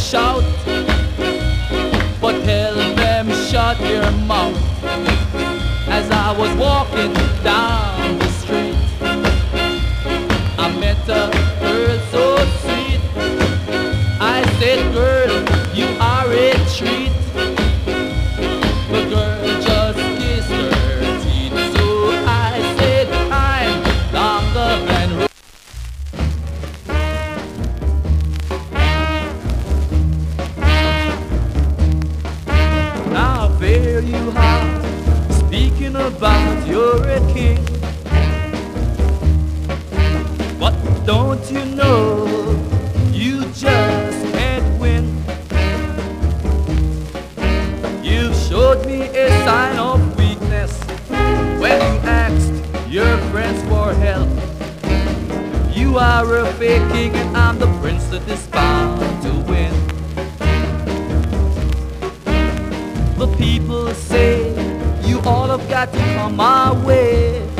shout, but tell them shut your mouth. As I was walking down the street, I met a girl so sweet. I said, girl, you are a treat. The girl just kissed her teeth, so I said, I'm longer than now there you are, speaking about you're a king. But don't you know you just can't win? You showed me a sign of weakness when you asked your friends for help. You are a fake king and I'm the prince that is bound to win. The people say you all have got to come my way.